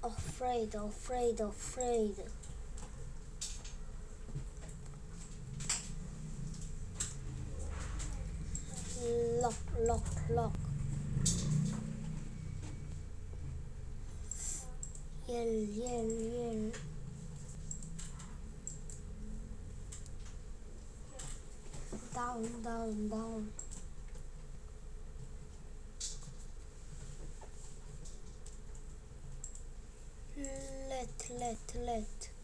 Afraid, afraid, afraid. Lock, lock, lock. Yell, yell, yell. Down, down, down. Let.